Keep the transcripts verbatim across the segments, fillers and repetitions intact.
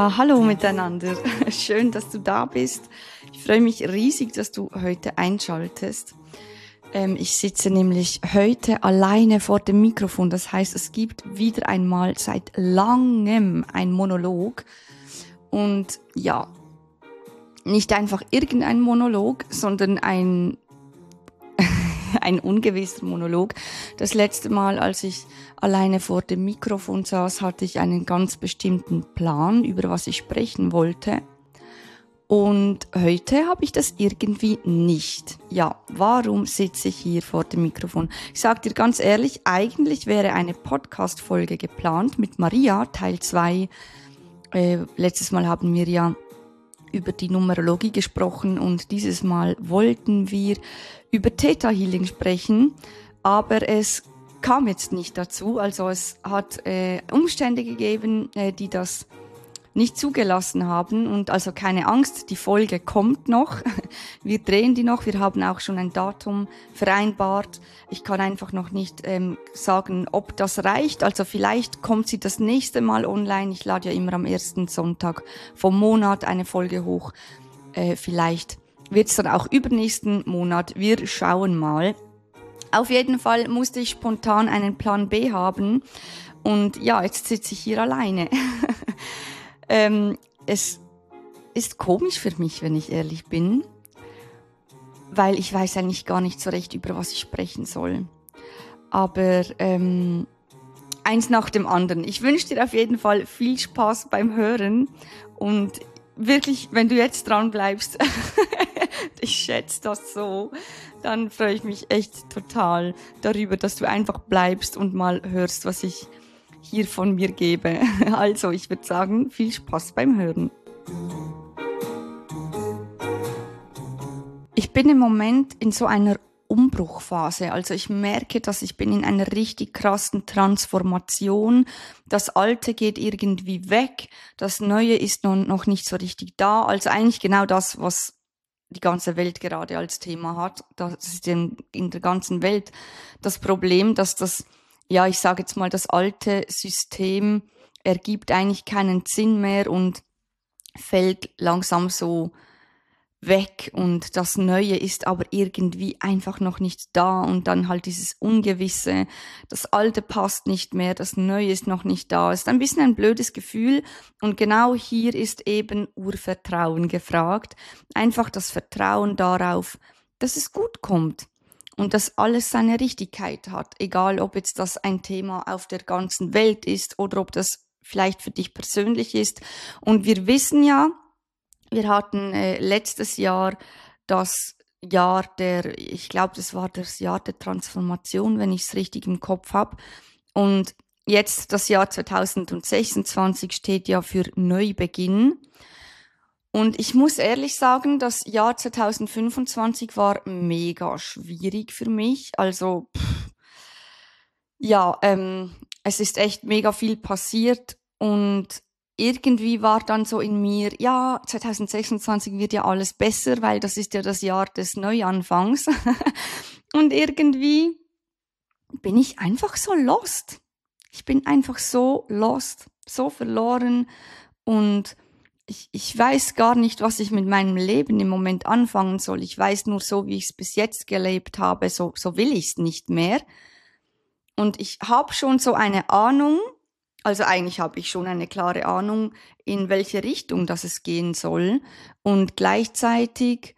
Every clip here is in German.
Ja, hallo miteinander. Schön, dass du da bist. Ich freue mich riesig, dass du heute einschaltest. Ähm, ich sitze nämlich heute alleine vor dem Mikrofon. Das heißt, es gibt wieder einmal seit langem ein Monolog. Und ja, nicht einfach irgendein Monolog, sondern ein ein ungewisser Monolog. Das letzte Mal, als ich alleine vor dem Mikrofon saß, hatte ich einen ganz bestimmten Plan, über was ich sprechen wollte. Und heute habe ich das irgendwie nicht. Ja, warum sitze ich hier vor dem Mikrofon? Ich sage dir ganz ehrlich, eigentlich wäre eine Podcast-Folge geplant mit Maria, Teil zwei. Äh, letztes Mal haben wir ja über die Numerologie gesprochen und dieses Mal wollten wir über Theta Healing sprechen, aber es kam jetzt nicht dazu. Also es hat äh, Umstände gegeben, äh, die das nicht zugelassen haben und also keine Angst, die Folge kommt noch. Wir drehen die noch, wir haben auch schon ein Datum vereinbart. Ich kann einfach noch nicht ähm, sagen, ob das reicht. Also vielleicht kommt sie das nächste Mal online. Ich lade ja immer am ersten Sonntag vom Monat eine Folge hoch. Äh, vielleicht wird es dann auch übernächsten Monat. Wir schauen mal. Auf jeden Fall musste ich spontan einen Plan B haben. Und ja, jetzt sitze ich hier alleine. Ähm, es ist komisch für mich, wenn ich ehrlich bin, weil ich weiß eigentlich gar nicht so recht, über was ich sprechen soll. Aber ähm, eins nach dem anderen. Ich wünsche dir auf jeden Fall viel Spaß beim Hören und wirklich, wenn du jetzt dran bleibst, ich schätze das so, dann freue ich mich echt total darüber, dass du einfach bleibst und mal hörst, was ich hier von mir gebe. Also, ich würde sagen, viel Spaß beim Hören. Ich bin im Moment in so einer Umbruchphase. Also ich merke, dass ich bin in einer richtig krassen Transformation. Das Alte geht irgendwie weg. Das Neue ist noch, noch nicht so richtig da. Also eigentlich genau das, was die ganze Welt gerade als Thema hat. Das ist in, in der ganzen Welt das Problem, dass das ja, ich sage jetzt mal, das alte System ergibt eigentlich keinen Sinn mehr und fällt langsam so weg und das Neue ist aber irgendwie einfach noch nicht da und dann halt dieses Ungewisse, das Alte passt nicht mehr, das Neue ist noch nicht da. Ist ein bisschen ein blödes Gefühl und genau hier ist eben Urvertrauen gefragt. Einfach das Vertrauen darauf, dass es gut kommt. Und dass alles seine Richtigkeit hat, egal ob jetzt das ein Thema auf der ganzen Welt ist oder ob das vielleicht für dich persönlich ist. Und wir wissen ja, wir hatten äh, letztes Jahr das Jahr der, ich glaube, das war das Jahr der Transformation, wenn ich es richtig im Kopf habe. Und jetzt das Jahr zwanzig sechsundzwanzig steht ja für Neubeginn. Und ich muss ehrlich sagen, das Jahr zwanzig fünfundzwanzig war mega schwierig für mich. Also, pff, ja, ähm, es ist echt mega viel passiert und irgendwie war dann so in mir, ja, zwanzig sechsundzwanzig wird ja alles besser, weil das ist ja das Jahr des Neuanfangs. Und irgendwie bin ich einfach so lost. Ich bin einfach so lost, so verloren und Ich, ich weiß gar nicht, was ich mit meinem Leben im Moment anfangen soll. Ich weiß nur so, wie ich es bis jetzt gelebt habe, so, so will ich es nicht mehr. Und ich habe schon so eine Ahnung, also eigentlich habe ich schon eine klare Ahnung, in welche Richtung das es gehen soll. Und gleichzeitig,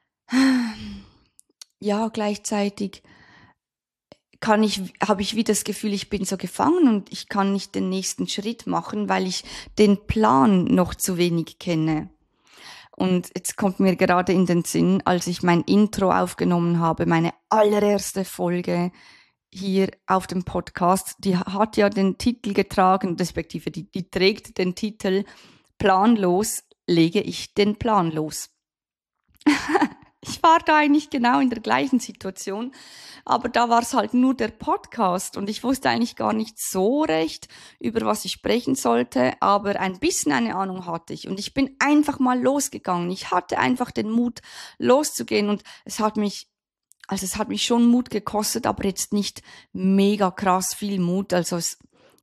ja, gleichzeitig kann ich, habe ich wieder das Gefühl, ich bin so gefangen und ich kann nicht den nächsten Schritt machen, weil ich den Plan noch zu wenig kenne. Und jetzt kommt mir gerade in den Sinn, als ich mein Intro aufgenommen habe, meine allererste Folge hier auf dem Podcast, die hat ja den Titel getragen, respektive die, die trägt den Titel Planlos lege ich den Plan los. Ich war da eigentlich genau in der gleichen Situation, aber da war es halt nur der Podcast und ich wusste eigentlich gar nicht so recht, über was ich sprechen sollte, aber ein bisschen eine Ahnung hatte ich und ich bin einfach mal losgegangen. Ich hatte einfach den Mut, loszugehen und es hat mich, also es hat mich schon Mut gekostet, aber jetzt nicht mega krass viel Mut, also es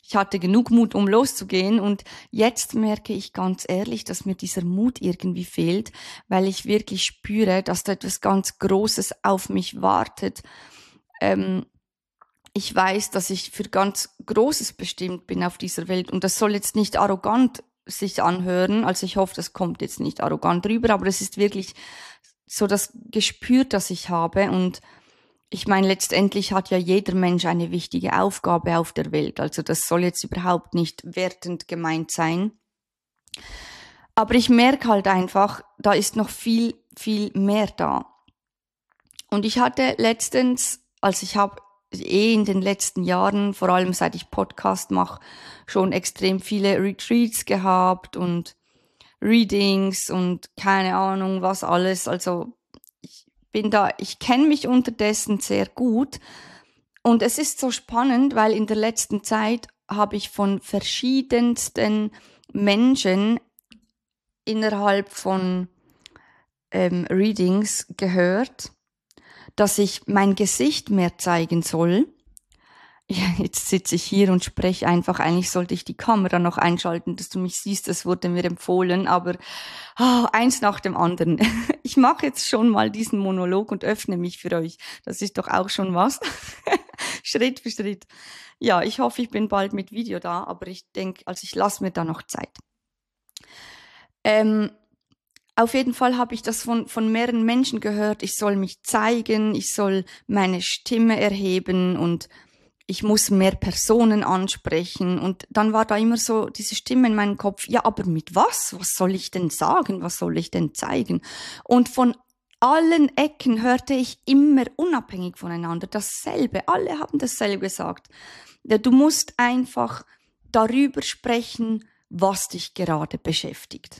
ich hatte genug Mut, um loszugehen. Und jetzt merke ich ganz ehrlich, dass mir dieser Mut irgendwie fehlt, weil ich wirklich spüre, dass da etwas ganz Großes auf mich wartet. Ähm, ich weiß, dass ich für ganz Großes bestimmt bin auf dieser Welt. Und das soll jetzt nicht arrogant sich anhören. Also ich hoffe, das kommt jetzt nicht arrogant rüber, aber es ist wirklich so das Gespür, das ich habe. Und ich meine, letztendlich hat ja jeder Mensch eine wichtige Aufgabe auf der Welt. Also das soll jetzt überhaupt nicht wertend gemeint sein. Aber ich merke halt einfach, da ist noch viel, viel mehr da. Und ich hatte letztens, also ich habe eh in den letzten Jahren, vor allem seit ich Podcast mache, schon extrem viele Retreats gehabt und Readings und keine Ahnung was alles. Also ich bin da, ich kenne mich unterdessen sehr gut. Und es ist so spannend, weil in der letzten Zeit habe ich von verschiedensten Menschen innerhalb von ähm, Readings gehört, dass ich mein Gesicht mehr zeigen soll. Ja, jetzt sitze ich hier und spreche einfach. Eigentlich sollte ich die Kamera noch einschalten, dass du mich siehst. Das wurde mir empfohlen, aber oh, eins nach dem anderen. Ich mache jetzt schon mal diesen Monolog und öffne mich für euch. Das ist doch auch schon was. Schritt für Schritt. Ja, ich hoffe, ich bin bald mit Video da, aber ich denke, also ich lasse mir da noch Zeit. Ähm, Auf jeden Fall habe ich das von, von mehreren Menschen gehört. Ich soll mich zeigen, ich soll meine Stimme erheben und ich muss mehr Personen ansprechen. Und dann war da immer so diese Stimme in meinem Kopf, ja, aber mit was? Was soll ich denn sagen? Was soll ich denn zeigen? Und von allen Ecken hörte ich immer unabhängig voneinander dasselbe. Alle haben dasselbe gesagt. Du musst einfach darüber sprechen, was dich gerade beschäftigt.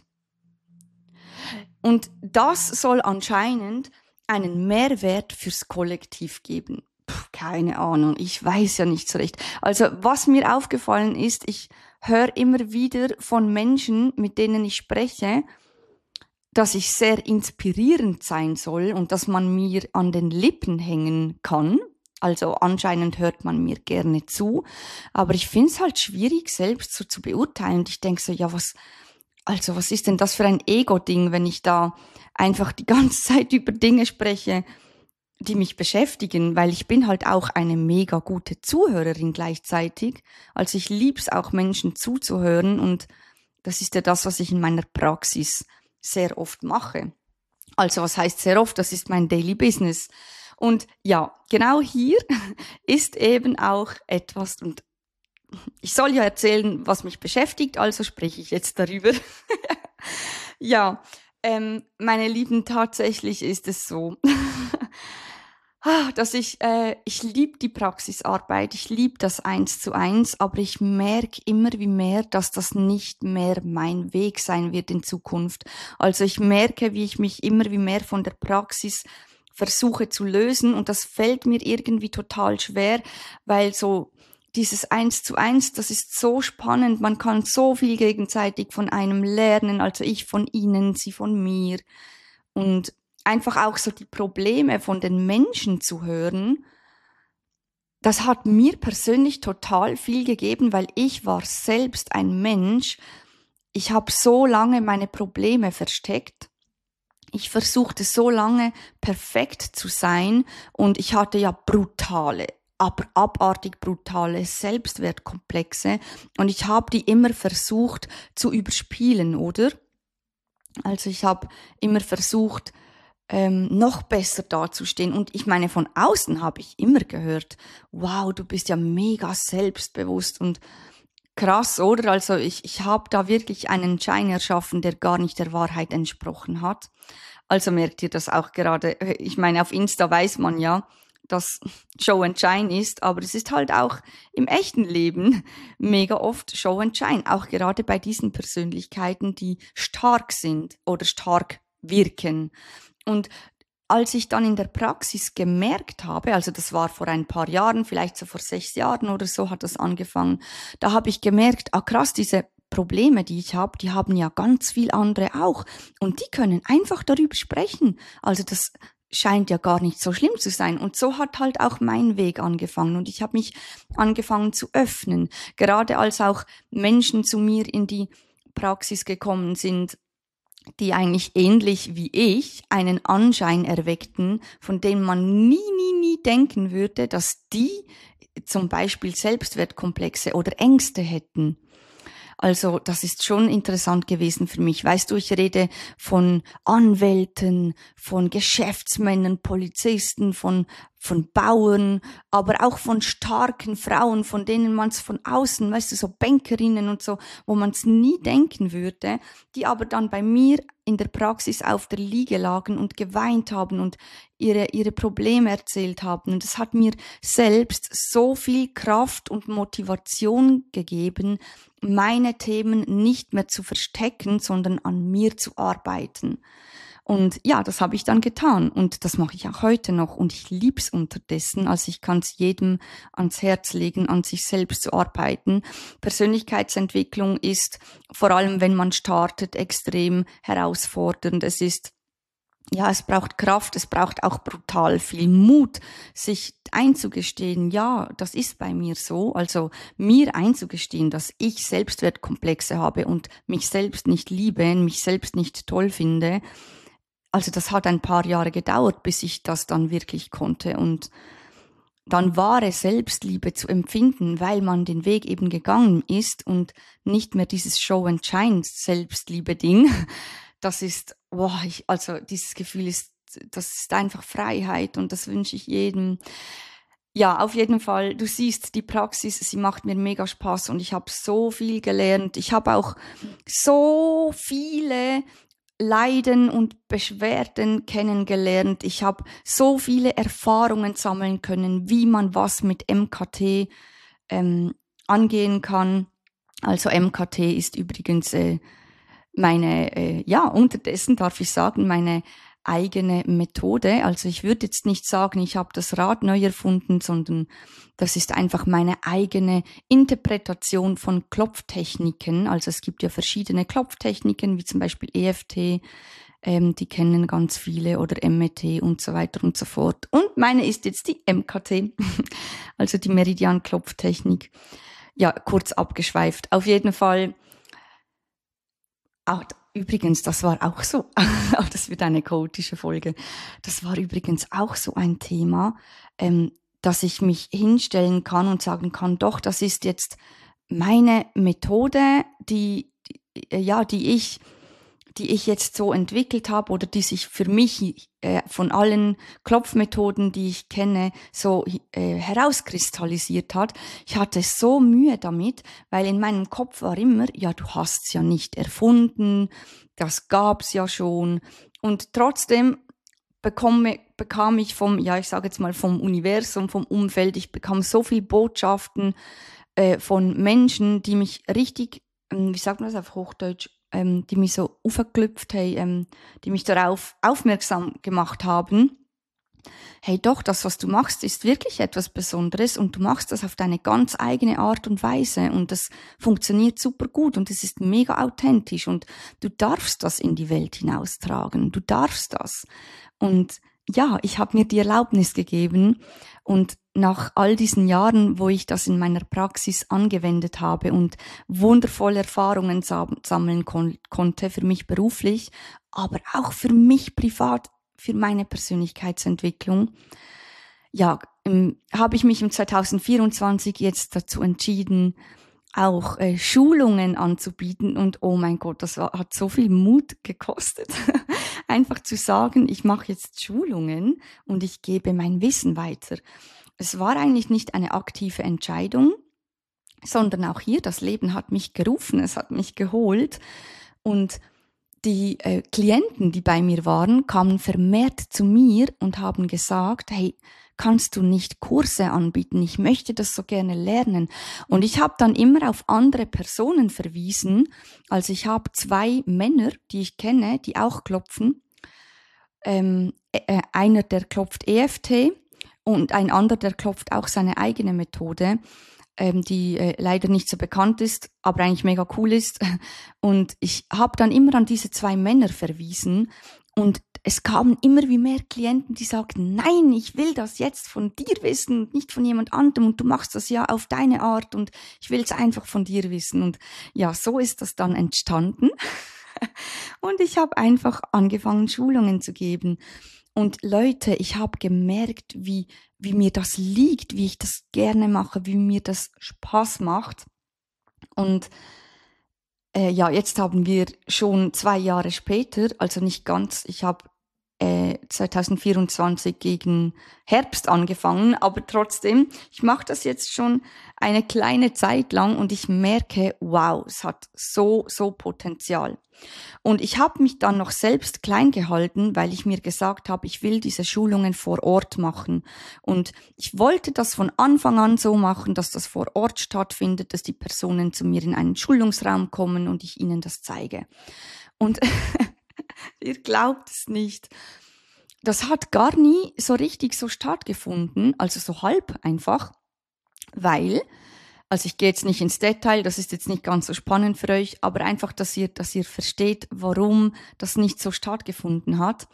Und das soll anscheinend einen Mehrwert fürs Kollektiv geben. Puh, keine Ahnung, ich weiß ja nicht so recht. Also was mir aufgefallen ist, ich höre immer wieder von Menschen, mit denen ich spreche, dass ich sehr inspirierend sein soll und dass man mir an den Lippen hängen kann. Also anscheinend hört man mir gerne zu. Aber ich finde es halt schwierig, selbst so zu beurteilen. Und ich denke so, ja, was... Also was ist denn das für ein Ego-Ding, wenn ich da einfach die ganze Zeit über Dinge spreche, die mich beschäftigen, weil ich bin halt auch eine mega gute Zuhörerin gleichzeitig. Also ich lieb's auch, Menschen zuzuhören und das ist ja das, was ich in meiner Praxis sehr oft mache. Also was heißt sehr oft? Das ist mein Daily Business. Und ja, genau hier ist eben auch etwas, und ich soll ja erzählen, was mich beschäftigt, also spreche ich jetzt darüber. Ja, ähm, meine Lieben, tatsächlich ist es so, dass ich, äh, ich liebe die Praxisarbeit, ich liebe das Eins zu Eins, aber ich merke immer wie mehr, dass das nicht mehr mein Weg sein wird in Zukunft. Also ich merke, wie ich mich immer wie mehr von der Praxis versuche zu lösen und das fällt mir irgendwie total schwer, weil so dieses Eins zu Eins, das ist so spannend, man kann so viel gegenseitig von einem lernen, also ich von ihnen, sie von mir und einfach auch so die Probleme von den Menschen zu hören, das hat mir persönlich total viel gegeben, weil ich war selbst ein Mensch, ich habe so lange meine Probleme versteckt, ich versuchte so lange perfekt zu sein und ich hatte ja brutale aber abartig brutale Selbstwertkomplexe und ich habe die immer versucht zu überspielen, oder? Also ich habe immer versucht, ähm, noch besser dazustehen und ich meine, von außen habe ich immer gehört, wow, du bist ja mega selbstbewusst und krass, oder? Also ich, ich habe da wirklich einen Schein erschaffen, der gar nicht der Wahrheit entsprochen hat. Also merkt ihr das auch gerade, ich meine, auf Insta weiß man ja, dass Show and Shine ist, aber es ist halt auch im echten Leben mega oft Show and Shine, auch gerade bei diesen Persönlichkeiten, die stark sind oder stark wirken. Und als ich dann in der Praxis gemerkt habe, also das war vor ein paar Jahren, vielleicht so vor sechs Jahren oder so hat das angefangen, da habe ich gemerkt, ah krass, diese Probleme, die ich habe, die haben ja ganz viel andere auch und die können einfach darüber sprechen. Also das scheint ja gar nicht so schlimm zu sein. Und so hat halt auch mein Weg angefangen. Und ich habe mich angefangen zu öffnen. Gerade als auch Menschen zu mir in die Praxis gekommen sind, die eigentlich ähnlich wie ich einen Anschein erweckten, von dem man nie, nie, nie denken würde, dass die zum Beispiel Selbstwertkomplexe oder Ängste hätten. Also das ist schon interessant gewesen für mich. Weißt du, ich rede von Anwälten, von Geschäftsmännern, Polizisten, von von Bauern, aber auch von starken Frauen, von denen man es von außen, weißt du, so Bankerinnen und so, wo man es nie denken würde, die aber dann bei mir in der Praxis auf der Liege lagen und geweint haben und ihre ihre Probleme erzählt haben. Und es hat mir selbst so viel Kraft und Motivation gegeben, meine Themen nicht mehr zu verstecken, sondern an mir zu arbeiten. Und ja, das habe ich dann getan und das mache ich auch heute noch und ich lieb's unterdessen. Also ich kann es jedem ans Herz legen, an sich selbst zu arbeiten. Persönlichkeitsentwicklung ist, vor allem wenn man startet, extrem herausfordernd. Es ist Ja, es braucht Kraft, es braucht auch brutal viel Mut, sich einzugestehen, ja, das ist bei mir so, also mir einzugestehen, dass ich Selbstwertkomplexe habe und mich selbst nicht liebe, mich selbst nicht toll finde. Also das hat ein paar Jahre gedauert, bis ich das dann wirklich konnte und dann wahre Selbstliebe zu empfinden, weil man den Weg eben gegangen ist und nicht mehr dieses Show-and-Shine-Selbstliebe-Ding. Das ist, boah, ich, also dieses Gefühl ist, das ist einfach Freiheit und das wünsche ich jedem. Ja, auf jeden Fall, du siehst, die Praxis, sie macht mir mega Spaß und ich habe so viel gelernt. Ich habe auch so viele Leiden und Beschwerden kennengelernt. Ich habe so viele Erfahrungen sammeln können, wie man was mit M K T ähm, angehen kann. Also M K T ist übrigens äh, meine, äh, ja, unterdessen darf ich sagen, meine eigene Methode. Also ich würde jetzt nicht sagen, ich habe das Rad neu erfunden, sondern das ist einfach meine eigene Interpretation von Klopftechniken. Also es gibt ja verschiedene Klopftechniken, wie zum Beispiel E F T, ähm, die kennen ganz viele, oder M E T und so weiter und so fort. Und meine ist jetzt die M K T, also die Meridian-Klopftechnik. Ja, kurz abgeschweift. Auf jeden Fall. Auch, übrigens, das war auch so, das wird eine chaotische Folge, das war übrigens auch so ein Thema, ähm, dass ich mich hinstellen kann und sagen kann, doch, das ist jetzt meine Methode, die, die ja, die ich, die ich jetzt so entwickelt habe oder die sich für mich äh, von allen Klopfmethoden, die ich kenne, so äh, herauskristallisiert hat. Ich hatte so Mühe damit, weil in meinem Kopf war immer, ja, du hast's ja nicht erfunden, das gab's ja schon. Und trotzdem bekomme, bekam ich vom, ja, ich sage jetzt mal vom Universum, vom Umfeld, ich bekam so viel Botschaften äh, von Menschen, die mich richtig, ähm, wie sagt man das auf Hochdeutsch, ähm, die mich so aufgeklüpft haben, ähm, die mich darauf aufmerksam gemacht haben. Hey doch, das, was du machst, ist wirklich etwas Besonderes und du machst das auf deine ganz eigene Art und Weise und das funktioniert super gut und es ist mega authentisch und du darfst das in die Welt hinaustragen, du darfst das. Und ja, ich habe mir die Erlaubnis gegeben und nach all diesen Jahren, wo ich das in meiner Praxis angewendet habe und wundervolle Erfahrungen sammeln kon- konnte, für mich beruflich, aber auch für mich privat, für meine Persönlichkeitsentwicklung, ja, ähm, habe ich mich im zwanzig vierundzwanzig jetzt dazu entschieden, auch äh, Schulungen anzubieten und oh mein Gott, das war, hat so viel Mut gekostet, einfach zu sagen, ich mache jetzt Schulungen und ich gebe mein Wissen weiter. Es war eigentlich nicht eine aktive Entscheidung, sondern auch hier, das Leben hat mich gerufen, es hat mich geholt und die äh, Klienten, die bei mir waren, kamen vermehrt zu mir und haben gesagt, hey, kannst du nicht Kurse anbieten? Ich möchte das so gerne lernen. Und ich habe dann immer auf andere Personen verwiesen. Also ich habe zwei Männer, die ich kenne, die auch klopfen. Ähm, äh, einer, der klopft E F T und ein anderer, der klopft auch seine eigene Methode, ähm, die äh, leider nicht so bekannt ist, aber eigentlich mega cool ist. Und ich habe dann immer an diese zwei Männer verwiesen und es kamen immer wie mehr Klienten, die sagten, nein, ich will das jetzt von dir wissen, nicht von jemand anderem und du machst das ja auf deine Art und ich will es einfach von dir wissen. Und ja, so ist das dann entstanden. Und ich habe einfach angefangen, Schulungen zu geben. Und Leute, ich habe gemerkt, wie, wie mir das liegt, wie ich das gerne mache, wie mir das Spaß macht. Und äh, ja, jetzt haben wir schon zwei Jahre später, also nicht ganz, ich habe äh, zwanzig vierundzwanzig gegen Herbst angefangen, aber trotzdem, ich mache das jetzt schon eine kleine Zeit lang und ich merke, wow, es hat so, so Potenzial. Und ich habe mich dann noch selbst klein gehalten, weil ich mir gesagt habe, ich will diese Schulungen vor Ort machen. Und ich wollte das von Anfang an so machen, dass das vor Ort stattfindet, dass die Personen zu mir in einen Schulungsraum kommen und ich ihnen das zeige. Und ihr glaubt es nicht. Das hat gar nie so richtig so stattgefunden, also so halb einfach, weil, also ich gehe jetzt nicht ins Detail, das ist jetzt nicht ganz so spannend für euch, aber einfach, dass ihr, dass ihr versteht, warum das nicht so stattgefunden hat.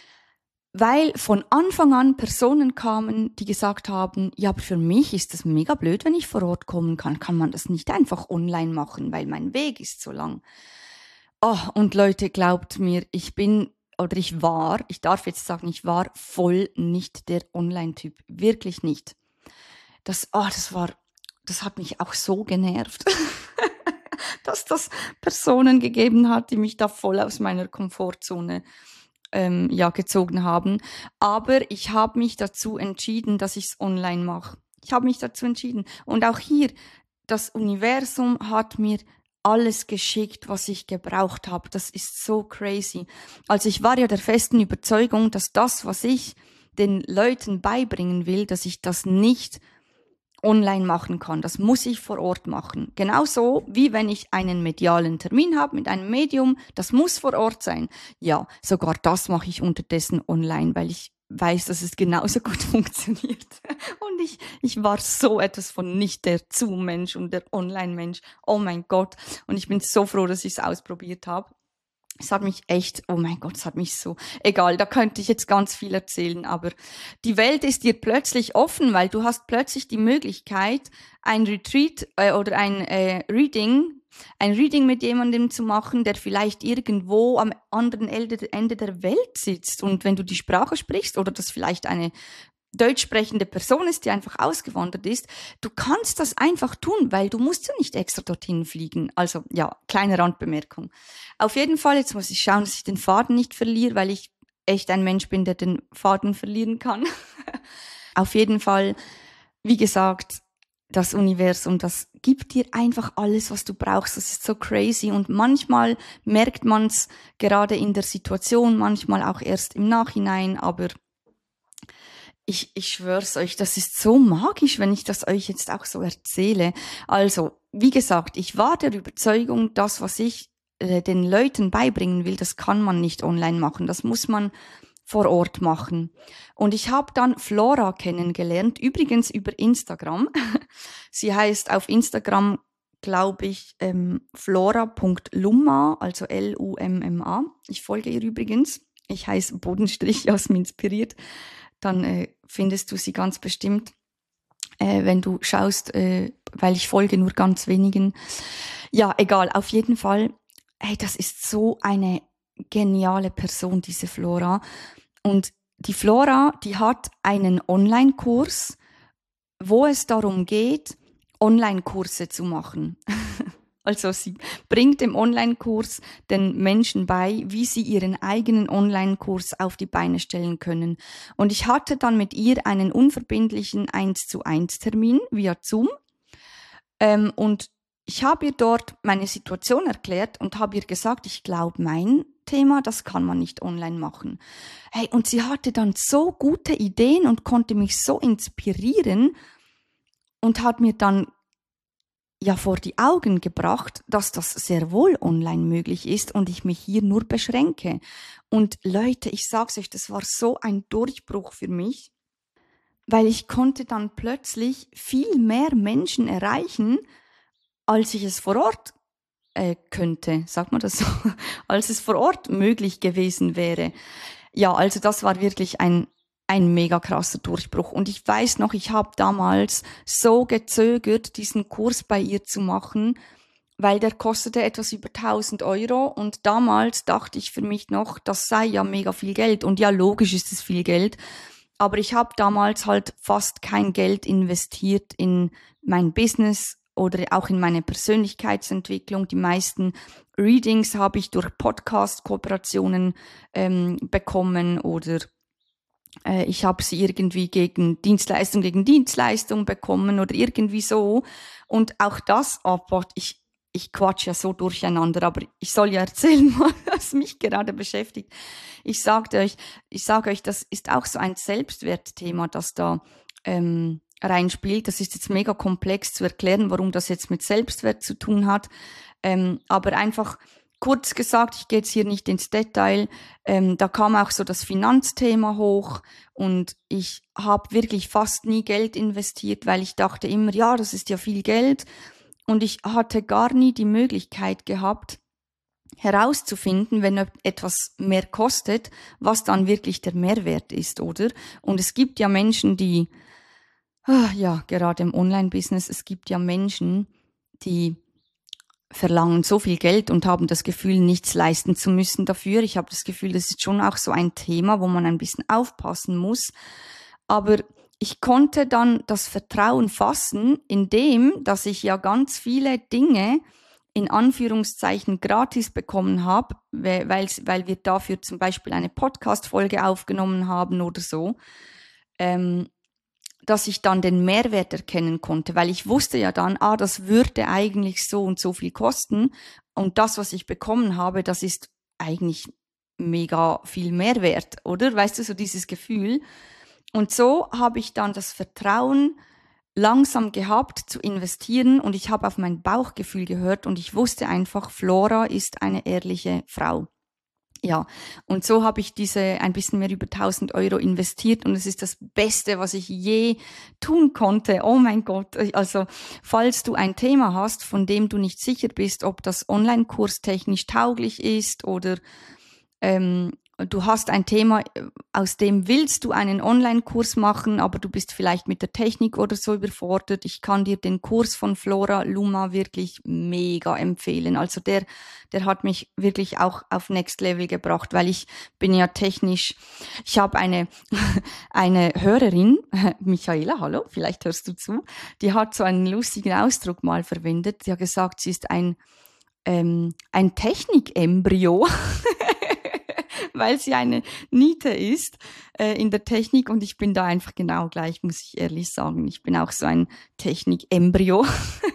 Weil von Anfang an Personen kamen, die gesagt haben, ja, aber für mich ist das mega blöd, wenn ich vor Ort kommen kann. Kann man das nicht einfach online machen, weil mein Weg ist so lang. Oh, und Leute, glaubt mir, ich bin, oder ich war, ich darf jetzt sagen, ich war voll nicht der Online-Typ. Wirklich nicht. Das, oh, das war, das hat mich auch so genervt, dass das Personen gegeben hat, die mich da voll aus meiner Komfortzone ähm, ja, gezogen haben. Aber ich habe mich dazu entschieden, dass ich es online mache. Ich habe mich dazu entschieden. Und auch hier, das Universum hat mir alles geschickt, was ich gebraucht habe. Das ist so crazy. Also ich war ja der festen Überzeugung, dass das, was ich den Leuten beibringen will, dass ich das nicht online machen kann. Das muss ich vor Ort machen. Genauso wie wenn ich einen medialen Termin habe mit einem Medium, das muss vor Ort sein. Ja, sogar das mache ich unterdessen online, weil ich weiß, dass es genauso gut funktioniert. Und ich, ich war so etwas von nicht der Zoom-Mensch und der Online-Mensch. Oh mein Gott. Und ich bin so froh, dass ich es ausprobiert habe. Es hat mich echt, oh mein Gott, es hat mich so, egal, da könnte ich jetzt ganz viel erzählen, aber die Welt ist dir plötzlich offen, weil du hast plötzlich die Möglichkeit, ein Retreat äh, oder ein äh, Reading, ein Reading mit jemandem zu machen, der vielleicht irgendwo am anderen Ende der Welt sitzt. Und wenn du die Sprache sprichst oder das vielleicht eine deutsch sprechende Person ist, die einfach ausgewandert ist, du kannst das einfach tun, weil du musst ja nicht extra dorthin fliegen. Also ja, kleine Randbemerkung. Auf jeden Fall, jetzt muss ich schauen, dass ich den Faden nicht verliere, weil ich echt ein Mensch bin, der den Faden verlieren kann. Auf jeden Fall, wie gesagt, das Universum, das gibt dir einfach alles, was du brauchst. Das ist so crazy und manchmal merkt man es gerade in der Situation, manchmal auch erst im Nachhinein, aber Ich, ich schwör's euch, das ist so magisch, wenn ich das euch jetzt auch so erzähle. Also, wie gesagt, ich war der Überzeugung, das, was ich äh, den Leuten beibringen will, das kann man nicht online machen. Das muss man vor Ort machen. Und ich habe dann Flora kennengelernt, übrigens über Instagram. Sie heißt auf Instagram, glaube ich, ähm, flora punkt lumma, also L U M M A. Ich folge ihr übrigens. Ich heiße Bodenstrich Jasmin inspiriert. Dann äh, findest du sie ganz bestimmt, äh, wenn du schaust, äh, weil ich folge nur ganz wenigen. Ja, egal, auf jeden Fall, hey, das ist so eine geniale Person, diese Flora. Und die Flora, die hat einen Online-Kurs, wo es darum geht, Online-Kurse zu machen. Also sie bringt im Online-Kurs den Menschen bei, wie sie ihren eigenen Online-Kurs auf die Beine stellen können. Und ich hatte dann mit ihr einen unverbindlichen eins zu eins Termin via Zoom. Ähm, und ich habe ihr dort meine Situation erklärt und habe ihr gesagt, ich glaube, mein Thema, das kann man nicht online machen. Hey, und sie hatte dann so gute Ideen und konnte mich so inspirieren und hat mir dann ja vor die Augen gebracht, dass das sehr wohl online möglich ist und ich mich hier nur beschränke. Und Leute, ich sag's euch, das war so ein Durchbruch für mich, weil ich konnte dann plötzlich viel mehr Menschen erreichen, als ich es vor Ort äh, könnte, sagt man das so, als es vor Ort möglich gewesen wäre. Ja, also das war wirklich ein ein mega krasser Durchbruch. Und ich weiß noch, ich habe damals so gezögert, diesen Kurs bei ihr zu machen, weil der kostete etwas über tausend Euro. Und damals dachte ich für mich noch, das sei ja mega viel Geld. Und ja, logisch ist es viel Geld. Aber ich habe damals halt fast kein Geld investiert in mein Business oder auch in meine Persönlichkeitsentwicklung. Die meisten Readings habe ich durch Podcast-Kooperationen ähm, bekommen oder äh, ich habe sie irgendwie gegen Dienstleistung gegen Dienstleistung bekommen oder irgendwie so. Und auch das, oh Gott, ich, ich quatsch ja so durcheinander, aber ich soll ja erzählen, was mich gerade beschäftigt. Ich sagte euch, ich sage euch, das ist auch so ein Selbstwertthema, das da ähm, reinspielt. Das ist jetzt mega komplex zu erklären, warum das jetzt mit Selbstwert zu tun hat. Ähm, aber einfach kurz gesagt, ich gehe jetzt hier nicht ins Detail, ähm, da kam auch so das Finanzthema hoch und ich habe wirklich fast nie Geld investiert, weil ich dachte immer, ja, das ist ja viel Geld und ich hatte gar nie die Möglichkeit gehabt, herauszufinden, wenn etwas mehr kostet, was dann wirklich der Mehrwert ist, oder? Und es gibt ja Menschen, die, ah, ja, gerade im Online-Business, es gibt ja Menschen, die verlangen so viel Geld und haben das Gefühl, nichts leisten zu müssen dafür. Ich habe das Gefühl, das ist schon auch so ein Thema, wo man ein bisschen aufpassen muss. Aber ich konnte dann das Vertrauen fassen, indem, dass ich ja ganz viele Dinge in Anführungszeichen gratis bekommen habe, weil, weil wir dafür zum Beispiel eine Podcast-Folge aufgenommen haben oder so. Ähm, dass ich dann den Mehrwert erkennen konnte, weil ich wusste ja dann, ah, das würde eigentlich so und so viel kosten und das, was ich bekommen habe, das ist eigentlich mega viel Mehrwert, oder? Weißt du, so dieses Gefühl. Und so habe ich dann das Vertrauen langsam gehabt zu investieren und ich habe auf mein Bauchgefühl gehört und ich wusste einfach, Flora ist eine ehrliche Frau. Ja, und so habe ich diese ein bisschen mehr über tausend Euro investiert und es ist das Beste, was ich je tun konnte. Oh mein Gott, also falls du ein Thema hast, von dem du nicht sicher bist, ob das Online-Kurs technisch tauglich ist oder ähm, du hast ein Thema, aus dem willst du einen Online-Kurs machen, aber du bist vielleicht mit der Technik oder so überfordert. Ich kann dir den Kurs von Flora Luma wirklich mega empfehlen. Also der, der hat mich wirklich auch auf Next Level gebracht, weil ich bin ja technisch, ich habe eine, eine Hörerin, Michaela, hallo, vielleicht hörst du zu, die hat so einen lustigen Ausdruck mal verwendet. Die hat gesagt, sie ist ein, ähm, ein Technik-Embryo. Weil sie eine Niete ist äh, in der Technik und ich bin da einfach genau gleich, muss ich ehrlich sagen. Ich bin auch so ein Technik-Embryo.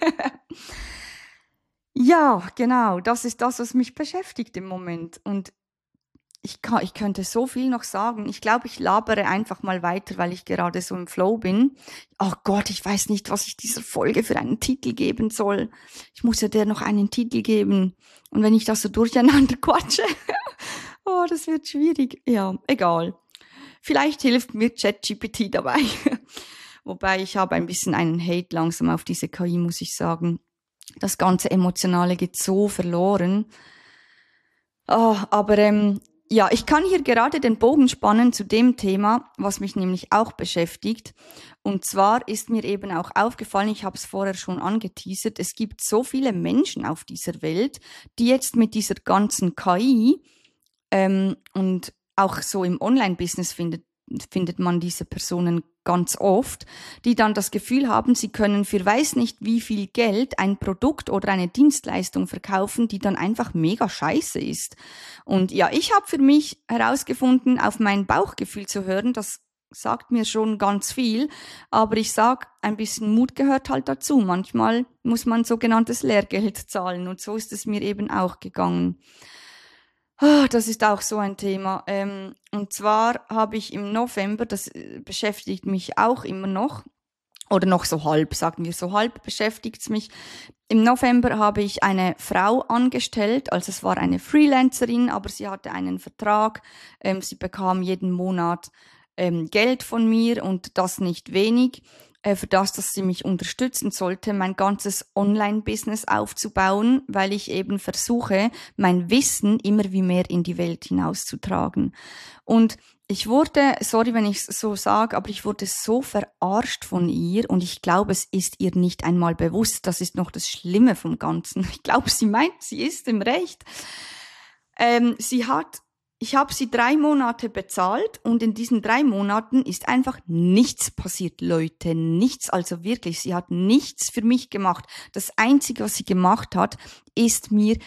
Ja, genau, das ist das, was mich beschäftigt im Moment und ich, kann, ich könnte so viel noch sagen. Ich glaube, ich labere einfach mal weiter, weil ich gerade so im Flow bin. Ach Gott, ich weiß nicht, was ich dieser Folge für einen Titel geben soll. Ich muss ja der noch einen Titel geben. Und wenn ich das so durcheinander quatsche, oh, das wird schwierig. Ja, egal. Vielleicht hilft mir ChatGPT dabei. Wobei ich habe ein bisschen einen Hate langsam auf diese K I, muss ich sagen. Das ganze Emotionale geht so verloren. Oh, aber ähm, ja, ich kann hier gerade den Bogen spannen zu dem Thema, was mich nämlich auch beschäftigt. Und zwar ist mir eben auch aufgefallen, ich habe es vorher schon angeteasert, es gibt so viele Menschen auf dieser Welt, die jetzt mit dieser ganzen K I ähm, und auch so im Online-Business findet, findet man diese Personen ganz oft, die dann das Gefühl haben, sie können für weiß nicht wie viel Geld ein Produkt oder eine Dienstleistung verkaufen, die dann einfach mega scheiße ist. Und ja, ich habe für mich herausgefunden, auf mein Bauchgefühl zu hören, das sagt mir schon ganz viel, aber ich sag, ein bisschen Mut gehört halt dazu. Manchmal muss man sogenanntes Lehrgeld zahlen und so ist es mir eben auch gegangen. Das ist auch so ein Thema. Ähm, und zwar habe ich im November, das äh, beschäftigt mich auch immer noch, oder noch so halb, sagen wir so halb beschäftigt's mich. Im November habe ich eine Frau angestellt, also es war eine Freelancerin, aber sie hatte einen Vertrag. Ähm, sie bekam jeden Monat ähm, Geld von mir und das nicht wenig. äh, für das, dass sie mich unterstützen sollte, mein ganzes Online-Business aufzubauen, weil ich eben versuche, mein Wissen immer wie mehr in die Welt hinauszutragen. Und ich wurde, sorry, wenn ich es so sage, aber ich wurde so verarscht von ihr und ich glaube, es ist ihr nicht einmal bewusst. Das ist noch das Schlimme vom Ganzen. Ich glaube, sie meint, sie ist im Recht. Ähm, sie hat, ich habe sie drei Monate bezahlt und in diesen drei Monaten ist einfach nichts passiert, Leute, nichts. Also wirklich, sie hat nichts für mich gemacht. Das Einzige, was sie gemacht hat, ist mir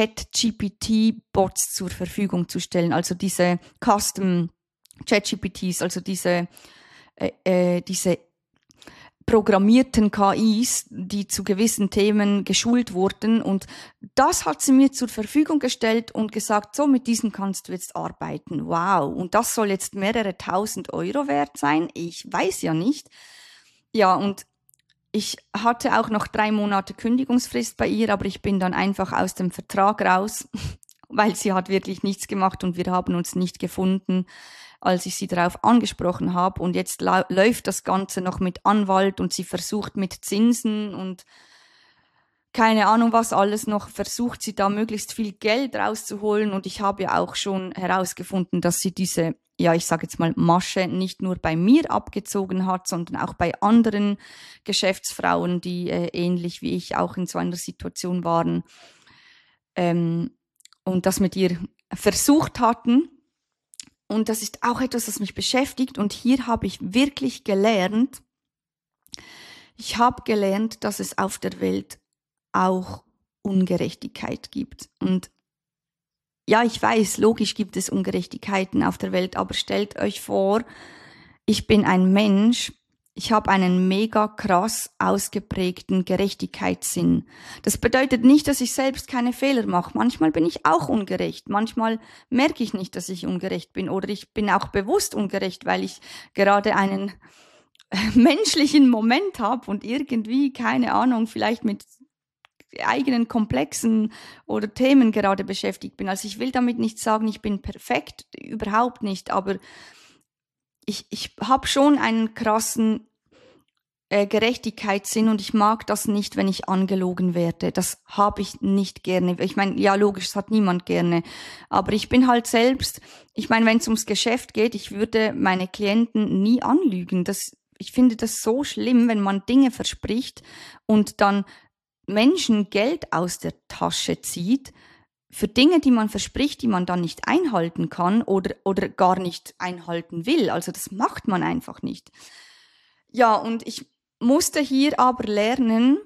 Chat-G P T-Bots zur Verfügung zu stellen, also diese Custom Chat-G P Ts, also diese, äh, äh, diese programmierten K Is, die zu gewissen Themen geschult wurden. Und das hat sie mir zur Verfügung gestellt und gesagt, so, mit diesen kannst du jetzt arbeiten. Wow. Und das soll jetzt mehrere tausend Euro wert sein? Ich weiß ja nicht. Ja, und ich hatte auch noch drei Monate Kündigungsfrist bei ihr, aber ich bin dann einfach aus dem Vertrag raus, weil sie hat wirklich nichts gemacht und wir haben uns nicht gefunden, als ich sie darauf angesprochen habe. Und jetzt lau- läuft das Ganze noch mit Anwalt und sie versucht mit Zinsen und keine Ahnung was alles noch, versucht sie da möglichst viel Geld rauszuholen. Und ich habe ja auch schon herausgefunden, dass sie diese, ja ich sage jetzt mal Masche, nicht nur bei mir abgezogen hat, sondern auch bei anderen Geschäftsfrauen, die äh, ähnlich wie ich auch in so einer Situation waren ähm, und das mit ihr versucht hatten. Und das ist auch etwas, das mich beschäftigt. Und hier habe ich wirklich gelernt, ich habe gelernt, dass es auf der Welt auch Ungerechtigkeit gibt. Und ja, ich weiß, logisch gibt es Ungerechtigkeiten auf der Welt, aber stellt euch vor, ich bin ein Mensch, ich habe einen mega krass ausgeprägten Gerechtigkeitssinn. Das bedeutet nicht, dass ich selbst keine Fehler mache. Manchmal bin ich auch ungerecht. Manchmal merke ich nicht, dass ich ungerecht bin. Oder ich bin auch bewusst ungerecht, weil ich gerade einen menschlichen Moment habe und irgendwie, keine Ahnung, vielleicht mit eigenen Komplexen oder Themen gerade beschäftigt bin. Also ich will damit nicht sagen, ich bin perfekt, überhaupt nicht, aber ich, ich habe schon einen krassen äh, Gerechtigkeitssinn und ich mag das nicht, wenn ich angelogen werde. Das habe ich nicht gerne. Ich meine, ja logisch, das hat niemand gerne. Aber ich bin halt selbst, ich meine, wenn es ums Geschäft geht, ich würde meine Klienten nie anlügen. Das, ich finde das so schlimm, wenn man Dinge verspricht und dann Menschen Geld aus der Tasche zieht für Dinge, die man verspricht, die man dann nicht einhalten kann oder, oder gar nicht einhalten will. Also das macht man einfach nicht. Ja, und ich musste hier aber lernen,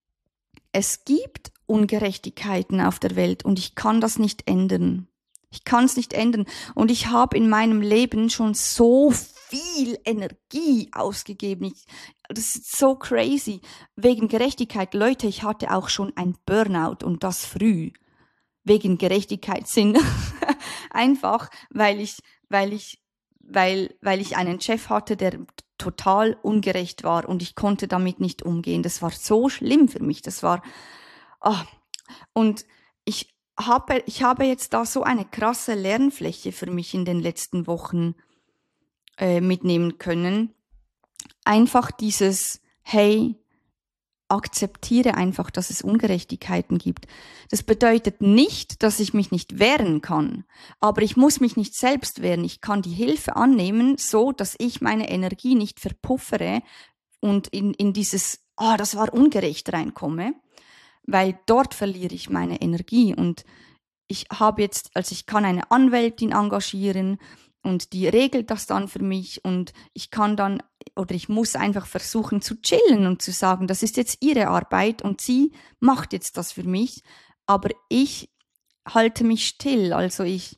es gibt Ungerechtigkeiten auf der Welt und ich kann das nicht ändern. Ich kann es nicht ändern. Und ich habe in meinem Leben schon so viel Energie ausgegeben. Ich, das ist so crazy. Wegen Gerechtigkeit. Leute, ich hatte auch schon ein Burnout und das früh. Wegen Gerechtigkeitssinn. Einfach, weil ich, weil ich, weil, weil ich einen Chef hatte, der total ungerecht war und ich konnte damit nicht umgehen. Das war so schlimm für mich. Das war, ah. Und ich habe, ich habe jetzt da so eine krasse Lernfläche für mich in den letzten Wochen äh, mitnehmen können. Einfach dieses, hey, akzeptiere einfach, dass es Ungerechtigkeiten gibt. Das bedeutet nicht, dass ich mich nicht wehren kann, aber ich muss mich nicht selbst wehren. Ich kann die Hilfe annehmen, so dass ich meine Energie nicht verpuffere und in, in dieses, ah, das war ungerecht reinkomme, weil dort verliere ich meine Energie. Und ich habe jetzt, also ich kann eine Anwältin engagieren und die regelt das dann für mich und ich kann dann oder ich muss einfach versuchen zu chillen und zu sagen, das ist jetzt ihre Arbeit und sie macht jetzt das für mich, aber ich halte mich still, also ich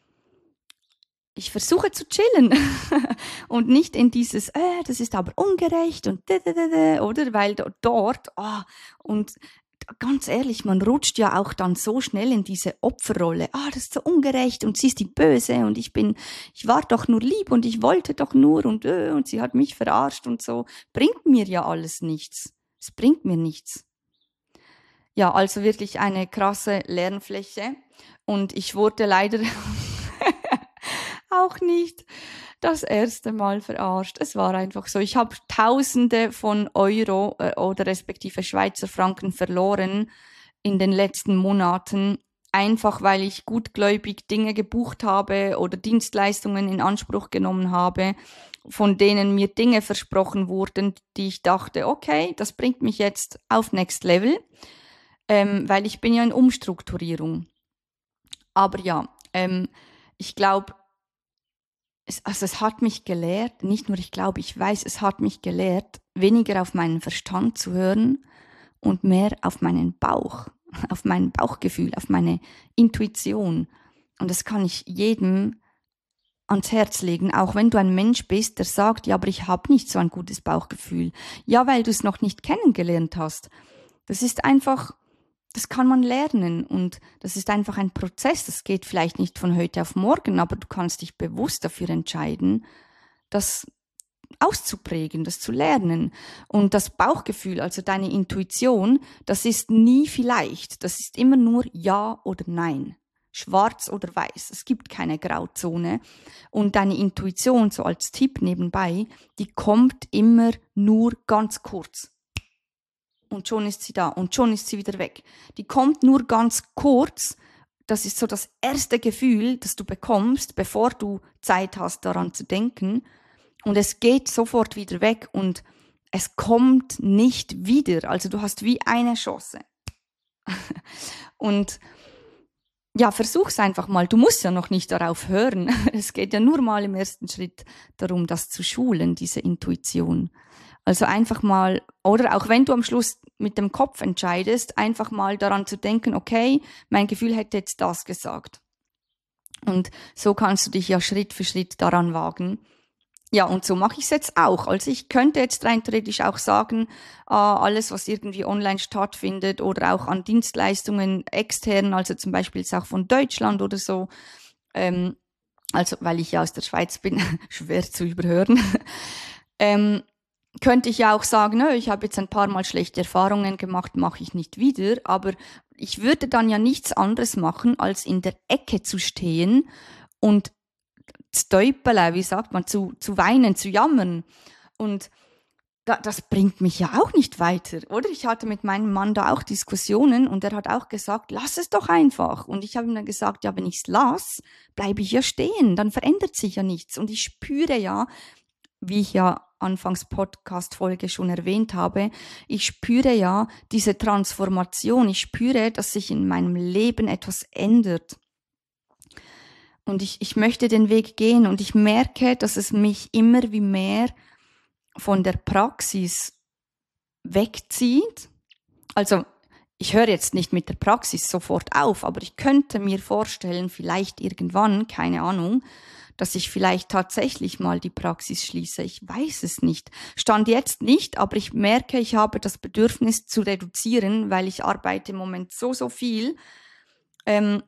ich versuche zu chillen und nicht in dieses, äh, das ist aber ungerecht und oder weil dort, ah, und ganz ehrlich, man rutscht ja auch dann so schnell in diese Opferrolle. Ah, das ist so ungerecht und sie ist die Böse und ich bin, ich war doch nur lieb und ich wollte doch nur und, äh, und sie hat mich verarscht und so. Bringt mir ja alles nichts. Es bringt mir nichts. Ja, also wirklich eine krasse Lernfläche und ich wurde leider auch nicht das erste Mal verarscht. Es war einfach so. Ich habe Tausende von Euro äh, oder respektive Schweizer Franken verloren in den letzten Monaten, einfach weil ich gutgläubig Dinge gebucht habe oder Dienstleistungen in Anspruch genommen habe, von denen mir Dinge versprochen wurden, die ich dachte, okay, das bringt mich jetzt auf Next Level, ähm, weil ich bin ja in Umstrukturierung. Aber ja, ähm, ich glaube, es, also es hat mich gelehrt, nicht nur ich glaube, ich weiß, es hat mich gelehrt, weniger auf meinen Verstand zu hören und mehr auf meinen Bauch, auf mein Bauchgefühl, auf meine Intuition. Und das kann ich jedem ans Herz legen, auch wenn du ein Mensch bist, der sagt, ja, aber ich habe nicht so ein gutes Bauchgefühl. Ja, weil du es noch nicht kennengelernt hast. Das ist einfach, das kann man lernen und das ist einfach ein Prozess. Das geht vielleicht nicht von heute auf morgen, aber du kannst dich bewusst dafür entscheiden, das auszuprägen, das zu lernen. Und das Bauchgefühl, also deine Intuition, das ist nie vielleicht. Das ist immer nur Ja oder Nein. Schwarz oder weiß. Es gibt keine Grauzone. Und deine Intuition, so als Tipp nebenbei, die kommt immer nur ganz kurz. Und schon ist sie da und schon ist sie wieder weg. Die kommt nur ganz kurz. Das ist so das erste Gefühl, das du bekommst, bevor du Zeit hast, daran zu denken. Und es geht sofort wieder weg und es kommt nicht wieder. Also du hast wie eine Chance. Und ja, versuch's einfach mal. Du musst ja noch nicht darauf hören. Es geht ja nur mal im ersten Schritt darum, das zu schulen, diese Intuition. Also einfach mal, oder auch wenn du am Schluss mit dem Kopf entscheidest, einfach mal daran zu denken, okay, mein Gefühl hätte jetzt das gesagt. Und so kannst du dich ja Schritt für Schritt daran wagen. Ja, und so mache ich es jetzt auch. Also ich könnte jetzt rein theoretisch auch sagen, äh, alles, was irgendwie online stattfindet oder auch an Dienstleistungen extern, also zum Beispiel jetzt auch von Deutschland oder so, ähm, also weil ich ja aus der Schweiz bin, schwer zu überhören, ähm, könnte ich ja auch sagen, nö, ich habe jetzt ein paar Mal schlechte Erfahrungen gemacht, mache ich nicht wieder, aber ich würde dann ja nichts anderes machen, als in der Ecke zu stehen und zu täupeln, wie sagt man, zu, zu weinen, zu jammern. Und da, das bringt mich ja auch nicht weiter, oder? Ich hatte mit meinem Mann da auch Diskussionen und er hat auch gesagt, lass es doch einfach. Und ich habe ihm dann gesagt, ja, wenn ich es lasse, bleibe ich ja stehen, dann verändert sich ja nichts. Und ich spüre ja, wie ich ja anfangs Podcast-Folge schon erwähnt habe, ich spüre ja diese Transformation, ich spüre, dass sich in meinem Leben etwas ändert. Und ich, ich möchte den Weg gehen und ich merke, dass es mich immer wie mehr von der Praxis wegzieht. Also ich höre jetzt nicht mit der Praxis sofort auf, aber ich könnte mir vorstellen, vielleicht irgendwann, keine Ahnung, dass ich vielleicht tatsächlich mal die Praxis schließe. Ich weiß es nicht. Stand jetzt nicht, aber ich merke, ich habe das Bedürfnis zu reduzieren, weil ich arbeite im Moment so, so viel. Ähm,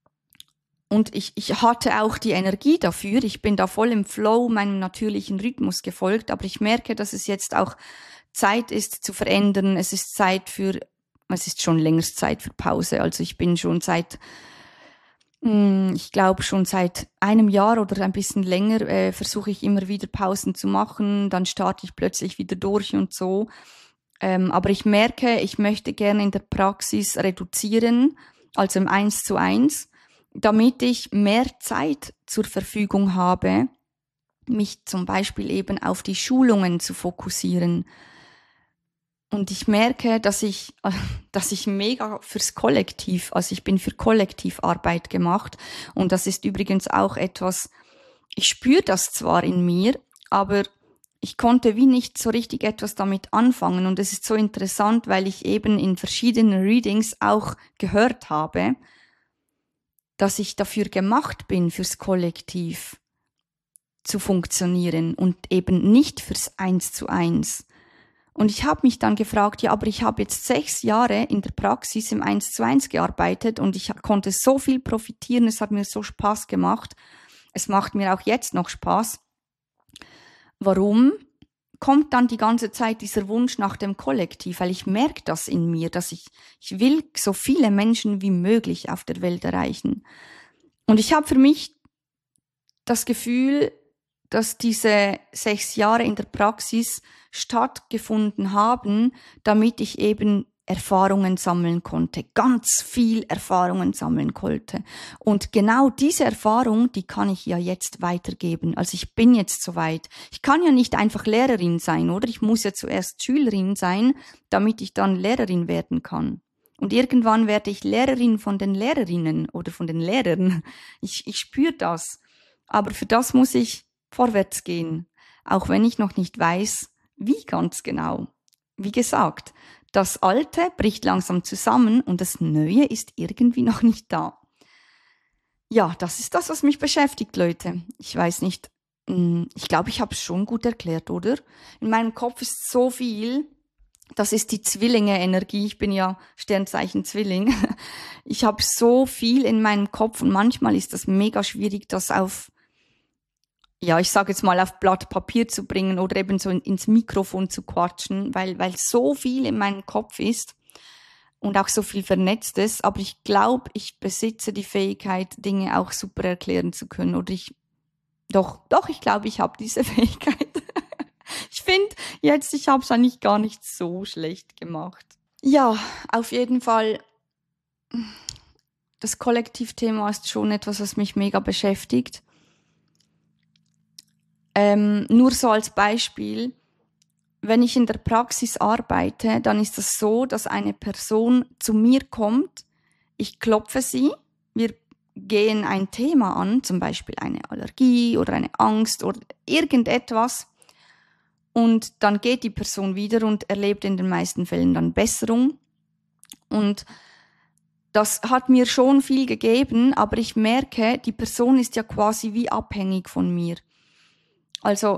Und ich, ich hatte auch die Energie dafür. Ich bin da voll im Flow, meinem natürlichen Rhythmus gefolgt. Aber ich merke, dass es jetzt auch Zeit ist zu verändern. Es ist Zeit für, es ist schon länger Zeit für Pause. Also ich bin schon seit, ich glaube schon seit einem Jahr oder ein bisschen länger, äh, versuche ich immer wieder Pausen zu machen. Dann starte ich plötzlich wieder durch und so. Ähm, aber ich merke, ich möchte gerne in der Praxis reduzieren, also im Eins zu Eins, damit ich mehr Zeit zur Verfügung habe, mich zum Beispiel eben auf die Schulungen zu fokussieren. Und ich merke, dass ich, dass ich mega fürs Kollektiv, also ich bin für Kollektivarbeit gemacht. Und das ist übrigens auch etwas, ich spüre das zwar in mir, aber ich konnte wie nicht so richtig etwas damit anfangen. Und es ist so interessant, weil ich eben in verschiedenen Readings auch gehört habe, dass ich dafür gemacht bin, fürs Kollektiv zu funktionieren und eben nicht fürs Eins zu Eins. Und ich habe mich dann gefragt, ja, aber ich habe jetzt sechs Jahre in der Praxis im Eins zu Eins gearbeitet und ich konnte so viel profitieren, es hat mir so Spaß gemacht. Es macht mir auch jetzt noch Spaß. Warum kommt dann die ganze Zeit dieser Wunsch nach dem Kollektiv? Weil ich merke das in mir, dass ich, ich will so viele Menschen wie möglich auf der Welt erreichen. Und ich habe für mich das Gefühl, dass diese sechs Jahre in der Praxis stattgefunden haben, damit ich eben Erfahrungen sammeln konnte, ganz viel Erfahrungen sammeln konnte. Und genau diese Erfahrung, die kann ich ja jetzt weitergeben. Also ich bin jetzt soweit. Ich kann ja nicht einfach Lehrerin sein, oder? Ich muss ja zuerst Schülerin sein, damit ich dann Lehrerin werden kann. Und irgendwann werde ich Lehrerin von den Lehrerinnen oder von den Lehrern. Ich, ich spüre das. Aber für das muss ich vorwärts gehen, auch wenn ich noch nicht weiß, wie ganz genau. Wie gesagt, das Alte bricht langsam zusammen und das Neue ist irgendwie noch nicht da. Ja, das ist das, was mich beschäftigt, Leute. Ich weiß nicht, ich glaube, ich habe es schon gut erklärt, oder? In meinem Kopf ist so viel, das ist die Zwillinge-Energie, ich bin ja Sternzeichen Zwilling. Ich habe so viel in meinem Kopf und manchmal ist das mega schwierig, das auf ja, ich sage jetzt mal auf Blatt Papier zu bringen oder eben so in, ins Mikrofon zu quatschen, weil, weil so viel in meinem Kopf ist und auch so viel Vernetztes. Aber ich glaube, ich besitze die Fähigkeit, Dinge auch super erklären zu können. Oder ich, doch, doch, ich glaube, ich habe diese Fähigkeit. Ich finde jetzt, ich habe es eigentlich gar nicht so schlecht gemacht. Ja, auf jeden Fall, das Kollektivthema ist schon etwas, was mich mega beschäftigt. Ähm, nur so als Beispiel, wenn ich in der Praxis arbeite, dann ist es so, dass eine Person zu mir kommt, ich klopfe sie, wir gehen ein Thema an, zum Beispiel eine Allergie oder eine Angst oder irgendetwas, und dann geht die Person wieder und erlebt in den meisten Fällen dann Besserung. Und das hat mir schon viel gegeben, aber ich merke, die Person ist ja quasi wie abhängig von mir. Also,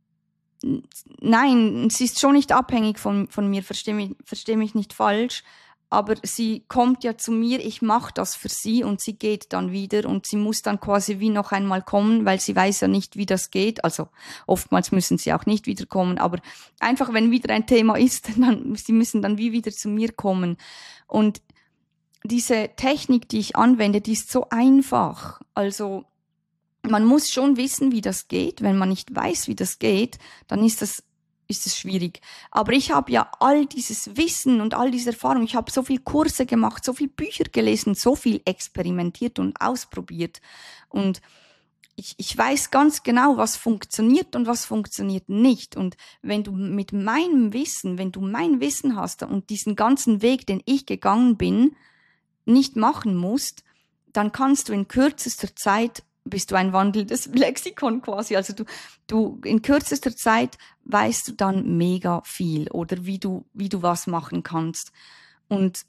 nein, sie ist schon nicht abhängig von, von mir, versteh mich, versteh mich nicht falsch, aber sie kommt ja zu mir, ich mache das für sie und sie geht dann wieder und sie muss dann quasi wie noch einmal kommen, weil sie weiß ja nicht, wie das geht. Also oftmals müssen sie auch nicht wiederkommen, aber einfach, wenn wieder ein Thema ist, dann sie müssen dann wie wieder zu mir kommen. Und diese Technik, die ich anwende, die ist so einfach. Also man muss schon wissen, wie das geht. Wenn man nicht weiß, wie das geht, dann ist das, ist es schwierig. Aber ich habe ja all dieses Wissen und all diese Erfahrung. Ich habe so viel Kurse gemacht, so viel Bücher gelesen, so viel experimentiert und ausprobiert. Und ich, ich weiß ganz genau, was funktioniert und was funktioniert nicht. Und wenn du mit meinem Wissen, wenn du mein Wissen hast und diesen ganzen Weg, den ich gegangen bin, nicht machen musst, dann kannst du in kürzester Zeit, bist du ein wandelndes Lexikon quasi, also du, du in kürzester Zeit weißt du dann mega viel oder wie du, wie du was machen kannst. Und